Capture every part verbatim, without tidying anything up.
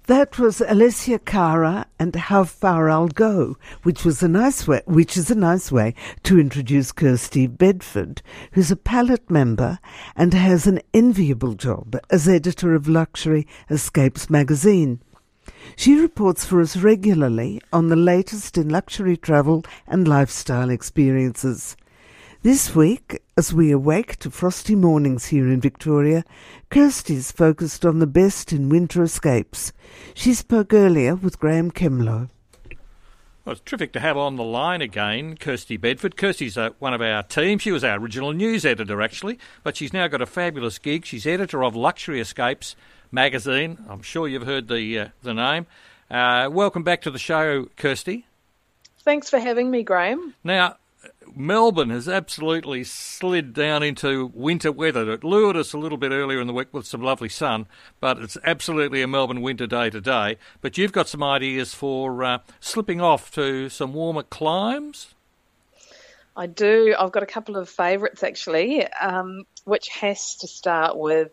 That was Alessia Cara and How Far I'll Go, which was a nice way, which is a nice way to introduce Kirsty Bedford, who's a Palette member and has an enviable job as editor of Luxury Escapes magazine. She reports for us regularly on the latest in luxury travel and lifestyle experiences. This week, as we awake to frosty mornings here in Victoria, Kirsty's focused on the best in winter escapes. She spoke earlier with Graham Kemlow. Well, it's terrific to have on the line again Kirsty Bedford. Kirsty's uh, one of our team. She was our original news editor, actually, but she's now got a fabulous gig. She's editor of Luxury Escapes magazine. I'm sure you've heard the uh, the name. Uh, welcome back to the show, Kirsty. Thanks for having me, Graham. Now, Melbourne has absolutely slid down into winter weather. It lured us a little bit earlier in the week with some lovely sun, but it's absolutely a Melbourne winter day today. But you've got some ideas for uh, slipping off to some warmer climes? I do. I've got a couple of favourites, actually, um, which has to start with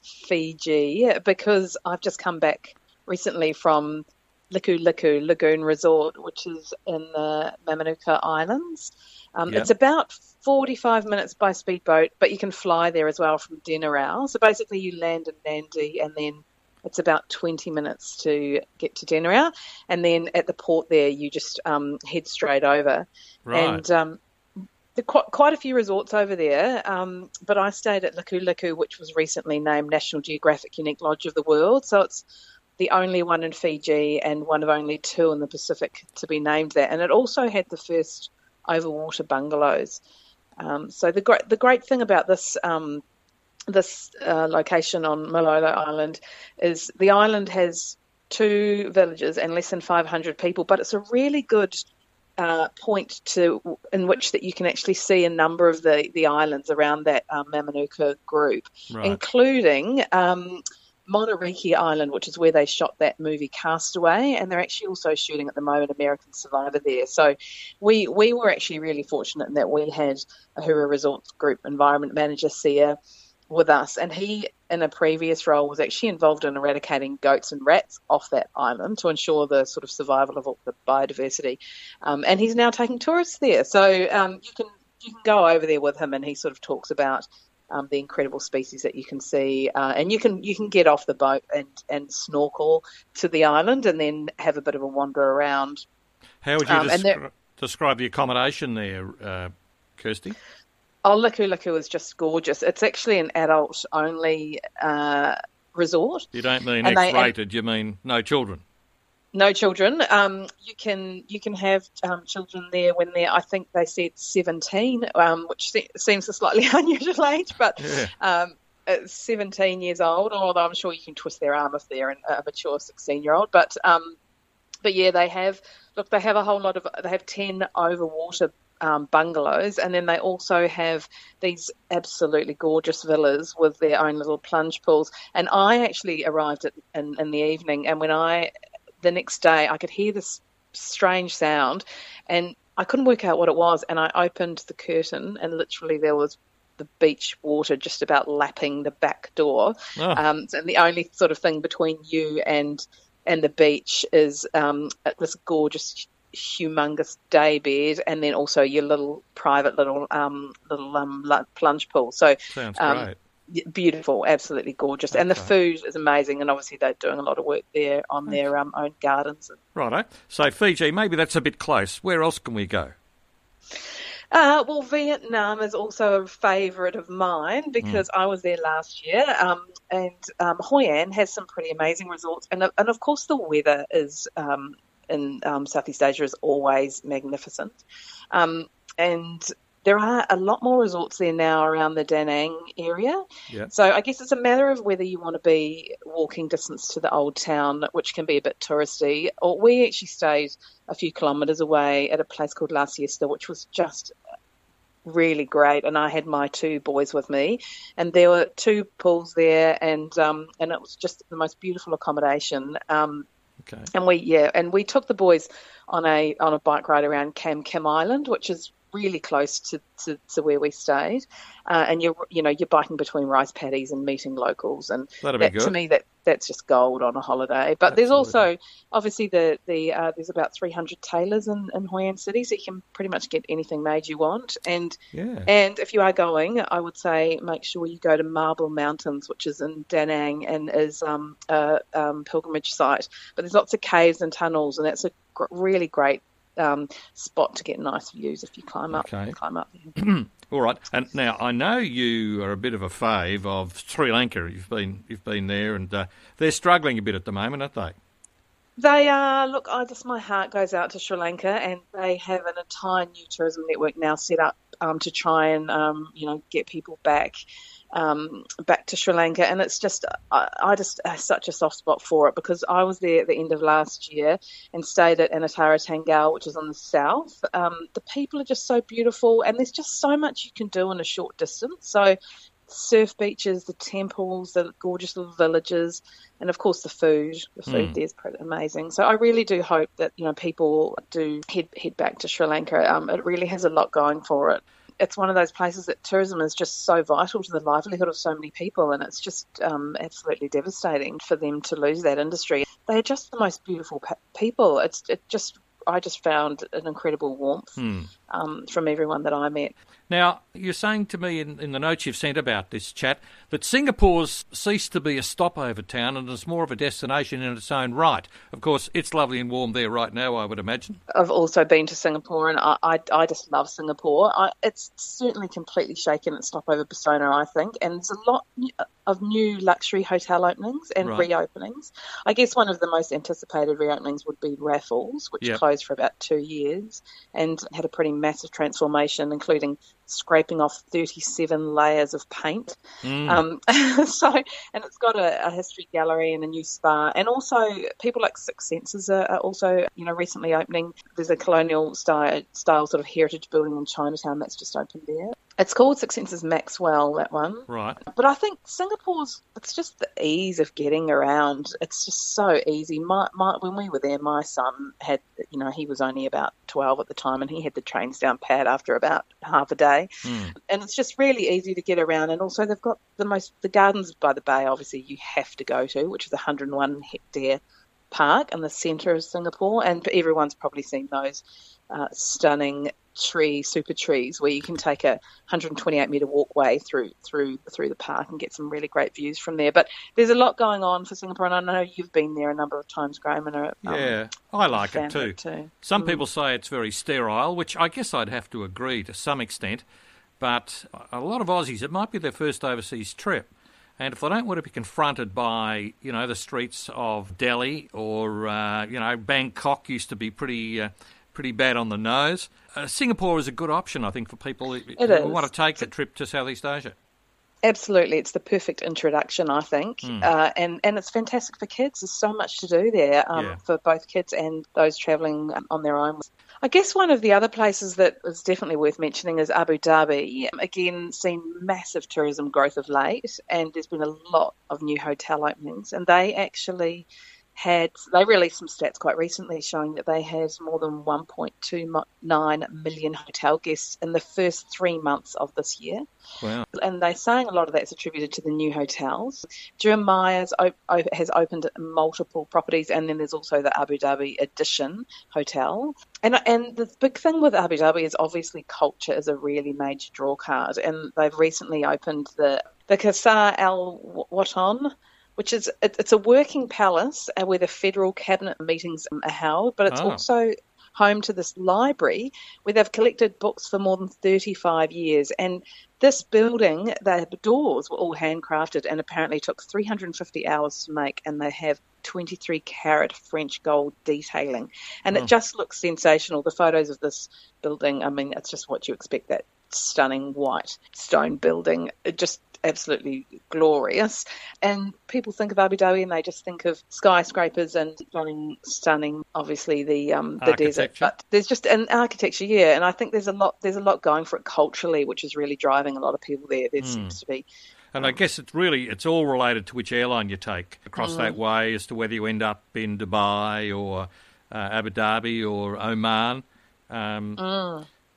Fiji, because I've just come back recently from Liku Liku Lagoon Resort, which is in the Mamanuca Islands. Um, yep. It's about forty-five minutes by speedboat, but you can fly there as well from Denarau. So basically you land in Nandi and then it's about twenty minutes to get to Denarau. And then at the port there, you just um, head straight over. Right. And um, there are quite, quite a few resorts over there, um, but I stayed at Liku Liku, which was recently named National Geographic Unique Lodge of the World. So it's the only one in Fiji and one of only two in the Pacific to be named that. And it also had the first overwater bungalows. Um, so the great the great thing about this um, this uh, location on Malolo Island is the island has two villages and less than five hundred people, but it's a really good uh, point to in which that you can actually see a number of the, the islands around that um, Mamanuca group, right. including Um, Monteriki Island, which is where they shot that movie Castaway, and they're actually also shooting at the moment American Survivor there. So we we were actually really fortunate in that we had a Hura Resorts Group environment manager, Sia, with us, and he, in a previous role, was actually involved in eradicating goats and rats off that island to ensure the sort of survival of all the biodiversity. Um, and he's now taking tourists there. So um, you can you can go over there with him, and he sort of talks about Um, the incredible species that you can see, uh, and you can you can get off the boat and, and snorkel to the island, and then have a bit of a wander around. How would you um, descri- describe the accommodation there, uh, Kirsty? Oh, Liku Liku is just gorgeous. It's actually an adult-only uh, resort. You don't mean and X-rated, they, you mean no children? No children. Um, you can you can have um, children there when they're, I think they said seventeen, um, which se- seems a slightly unusual age, but yeah. um, it's seventeen years old, although I'm sure you can twist their arm if they're a mature sixteen-year-old. But, um, but yeah, they have, look, they have a whole lot of, they have ten overwater um, bungalows, and then they also have these absolutely gorgeous villas with their own little plunge pools. And I actually arrived at, in, in the evening, and when I... the next day I could hear this strange sound and I couldn't work out what it was, and I opened the curtain and literally there was the beach water just about lapping the back door. Oh. Um, and the only sort of thing between you and and the beach is um, this gorgeous humongous day bed, and then also your little private little um, little um, plunge pool. So sounds um, great. Beautiful, absolutely gorgeous. Okay. And the food is amazing, and obviously they're doing a lot of work there on their um, own gardens. Righto. So Fiji, maybe that's a bit close. Where else can we go? Uh, well, Vietnam is also a favourite of mine because mm. I was there last year, um, and um, Hoi An has some pretty amazing resorts, and and of course the weather is um, in um, Southeast Asia is always magnificent, um, and there are a lot more resorts there now around the Da Nang area. Yep. So I guess it's a matter of whether you want to be walking distance to the old town, which can be a bit touristy, or we actually stayed a few kilometres away at a place called La Siesta, which was just really great. And I had my two boys with me, and there were two pools there, and um, and it was just the most beautiful accommodation. Um, okay. And we yeah, and we took the boys on a on a bike ride around Kam Kim Island, which is really close to, to, to where we stayed, uh, and you're you know you're biking between rice paddies and meeting locals, and That'd that, be good. to me that that's just gold on a holiday. But Absolutely. there's also obviously the the uh, there's about three hundred tailors in, in Hoi An City, so you can pretty much get anything made you want. And Yeah. and if you are going, I would say make sure you go to Marble Mountains, which is in Da Nang and is um, a um, pilgrimage site. But there's lots of caves and tunnels, and that's a gr- really great um, spot to get nice views if you climb up. Okay. Climb up there. All right. And now I know you are a bit of a fave of Sri Lanka. You've been you've been there, and uh, they're struggling a bit at the moment, aren't they? They are, look, I just, my heart goes out to Sri Lanka, and they have an entire new tourism network now set up um, to try and, um, you know, get people back, um, back to Sri Lanka. And it's just, I, I just have such a soft spot for it, because I was there at the end of last year and stayed at Anatara Tangal, which is on the south. Um, the people are just so beautiful, and there's just so much you can do in a short distance. So surf beaches, the temples, the gorgeous little villages, and of course the food. The food Mm. there is pretty amazing. So I really do hope that, you know, people do head head back to Sri Lanka. Um, it really has a lot going for it. It's one of those places that tourism is just so vital to the livelihood of so many people, and it's just um, absolutely devastating for them to lose that industry. They're just the most beautiful pe- people. It's it just I just found an incredible warmth Mm. um, from everyone that I met. Now, you're saying to me in, in the notes you've sent about this chat that Singapore's ceased to be a stopover town and is more of a destination in its own right. Of course, it's lovely and warm there right now, I would imagine. I've also been to Singapore, and I, I, I just love Singapore. I, it's certainly completely shaken its stopover persona, I think, and there's a lot of new luxury hotel openings and Right. reopenings. I guess one of the most anticipated reopenings would be Raffles, which Yep. closed for about two years and had a pretty massive transformation, including scraping off thirty-seven layers of paint. Mm. Um, so, and it's got a, a history gallery and a new spa, and also people like Six Senses are, are also, you know, recently opening. There's a colonial style, style sort of heritage building in Chinatown that's just opened there. It's called Six Senses Maxwell, that one. Right. But I think Singapore's, it's just the ease of getting around. It's just so easy. My, my, when we were there, my son had, you know, he was only about twelve at the time, and he had the trains down pat after about half a day. Mm. And it's just really easy to get around. And also they've got the most, the Gardens by the Bay, obviously, you have to go to, which is a one hundred and one hectare park in the centre of Singapore. And everyone's probably seen those uh, stunning tree super trees where you can take a one hundred twenty-eight metre walkway through through through the park and get some really great views from there. But there's a lot going on for Singapore, and I know you've been there a number of times, Graham, and are, um, Yeah, I like fan it of too. it too. Some Mm. people say it's very sterile, which I guess I'd have to agree to some extent. But a lot of Aussies, it might be their first overseas trip. And if they don't want to be confronted by, you know, the streets of Delhi or, uh, you know, Bangkok used to be pretty uh, pretty bad on the nose, uh, Singapore is a good option, I think, for people who It who is. want to take a trip to Southeast Asia. Absolutely, it's the perfect introduction, I think, Mm. uh, and and it's fantastic for kids. There's so much to do there um, Yeah. for both kids and those travelling on their own. I guess one of the other places that is definitely worth mentioning is Abu Dhabi. Again, seen massive tourism growth of late, and there's been a lot of new hotel openings, and they actually had, they released some stats quite recently showing that they had more than one point two nine million hotel guests in the first three months of this year. Wow. And they're saying a lot of that's attributed to the new hotels. Jeremiah's op- op- has opened multiple properties, and then there's also the Abu Dhabi Edition Hotel. And and the big thing with Abu Dhabi is obviously culture is a really major draw card, and they've recently opened the the Qasr Al Watan, which is it, it's a working palace uh, where the federal cabinet meetings are held, but it's Oh. also home to this library where they've collected books for more than thirty-five years. And this building, the doors were all handcrafted and apparently took three hundred fifty hours to make, and they have twenty-three carat French gold detailing. And Oh. it just looks sensational. The photos of this building, I mean, it's just what you expect, that stunning white stone building. It just absolutely glorious. And people think of Abu Dhabi and they just think of skyscrapers and stunning, stunning, obviously the um, the desert. Architecture. But there's just an architecture, yeah. And I think there's a lot there's a lot going for it culturally, which is really driving a lot of people there. There Mm. seems to be. And I guess it's really, it's all related to which airline you take across Mm. that way as to whether you end up in Dubai or uh, Abu Dhabi or Oman. Um, Mm.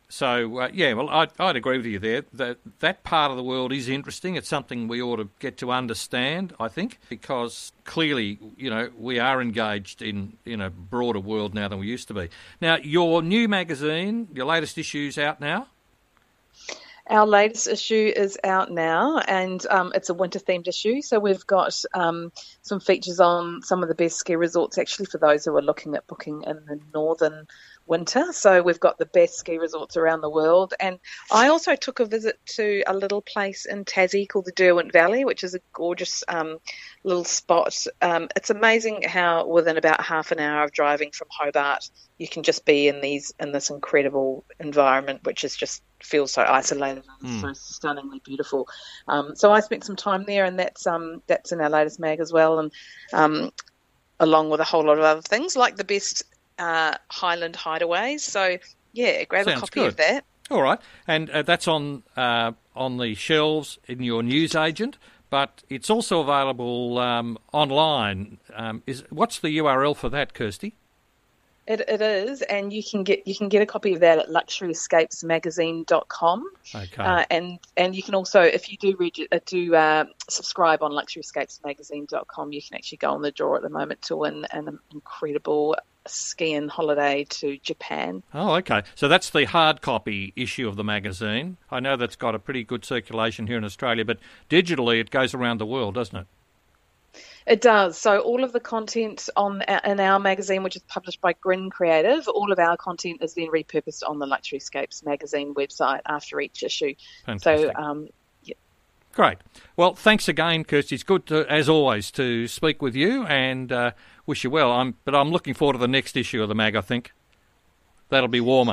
So, uh, yeah, well, I'd, I'd agree with you there. That that part of the world is interesting. It's something we ought to get to understand, I think, because clearly, you know, we are engaged in, in a broader world now than we used to be. Now, your new magazine, your latest issue's out now? Our latest issue is out now, and um, it's a winter-themed issue. So we've got um, some features on some of the best ski resorts, actually, for those who are looking at booking in the northern winter. So we've got the best ski resorts around the world. And I also took a visit to a little place in Tassie called the Derwent Valley, which is a gorgeous um, little spot. Um, it's amazing how within about half an hour of driving from Hobart, you can just be in these in this incredible environment, which is just feels so isolated and mm. so stunningly beautiful. Um, so I spent some time there, and that's um, that's in our latest mag as well, and um, along with a whole lot of other things like the best uh, Highland hideaways. So yeah, grab Sounds a copy good. of that. All right, and uh, that's on uh, on the shelves in your newsagent, but it's also available um, online. Um, is what's the U R L for that, Kirsty? It, it is, and you can get you can get a copy of that at luxury escapes magazine dot com. Okay. Uh, and and you can also, if you do reg- uh, do uh, subscribe on luxury escapes magazine dot com, you can actually go on the draw at the moment to win an incredible skiing holiday to Japan. Oh, okay. So that's the hard copy issue of the magazine. I know that's got a pretty good circulation here in Australia, but digitally it goes around the world, doesn't it? It does. So all of the content on in our magazine, which is published by Grin Creative, all of our content is then repurposed on the Luxury Escapes magazine website after each issue. Fantastic. So, um, yeah. Great. Well, thanks again, Kirsty. It's good, to, as always, to speak with you, and uh, wish you well. I'm, but I'm looking forward to the next issue of the mag, I think. That'll be warmer.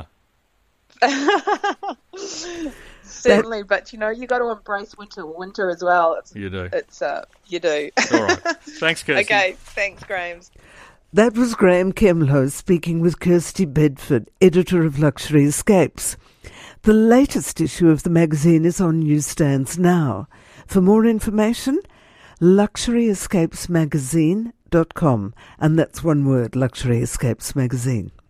Certainly, but you know, you got to embrace winter, winter as well. It's, you do. It's uh, you do. All right. Thanks, Kirsty. Okay, thanks, Graham. That was Graham Kemlow speaking with Kirsty Bedford, editor of Luxury Escapes. The latest issue of the magazine is on newsstands now. For more information, luxury escapes magazine dot com, and that's one word, Luxury Escapes Magazine.